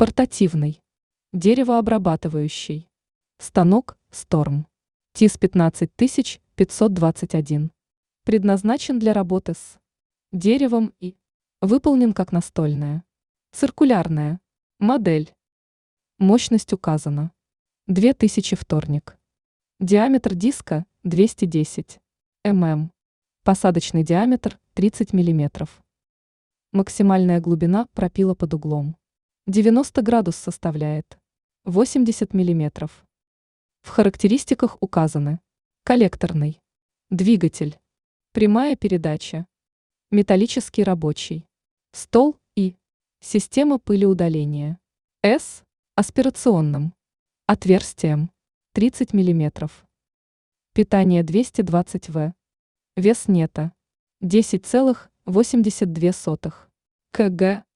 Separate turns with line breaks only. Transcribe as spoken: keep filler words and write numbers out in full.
Портативный. Деревообрабатывающий. Станок Storm. ТИС пятнадцать тысяч пятьсот двадцать один. Предназначен для работы с деревом и выполнен как настольная. Циркулярная. Модель. Мощность указана. две тысячи вторник. Диаметр диска двести десять миллиметров. Посадочный диаметр тридцать миллиметров. Максимальная глубина пропила под углом девяносто градусов составляет восемьдесят миллиметров. В характеристиках указаны: коллекторный, двигатель, прямая передача, металлический рабочий стол и система пылеудаления. С аспирационным отверстием тридцать миллиметров. Питание двести двадцать ватт. Вес нета десять целых восемьдесят две сотых кг.